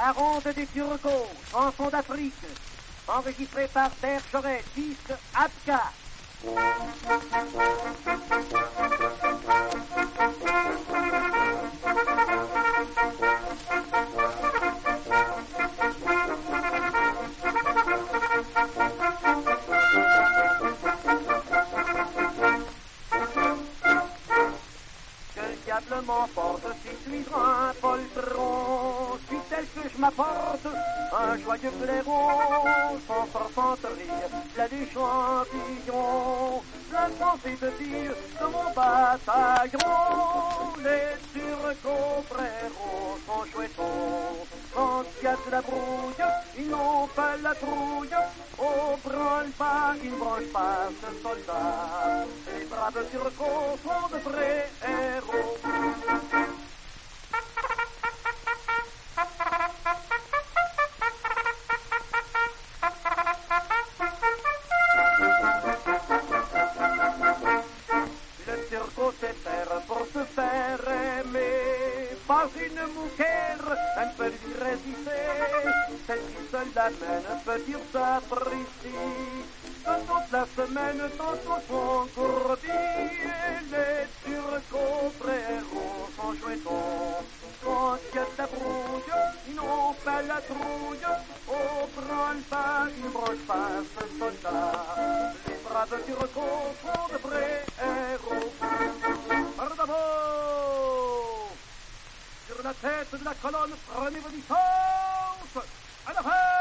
La ronde des Turcos, chanson d'Afrique, enregistrée par Bergeret, disque Abka. M'emporte si je suis un poltron, si tel que je m'apporte un joyeux blaireau, sans forfanterie, là des champignons, la santé de ville de mon bataillon, les Turcos frérots sont chouettons, quand il y a de la brouille, ils n'ont pas la trouille, oh branle pas, ils ne branchent pas ce soldat, les braves Turcos sont de vrais héros. Le Turco sait faire pour se faire aimer, pas une mouquère, elle peut lui résister, celle qui seule l'amène peut dire s'apprécie, que toute la semaine tantôt son gourbi, les Turcos frérots sont chouettons, quand il y a de la brouille, ils n'ont pas la trouille, oh branle pas, ils ne branchent pas ce soldat, les braves Turcos sont de vrais héros. Bravo! Sur la tête de la colonne, prenez vos distances, à la fin!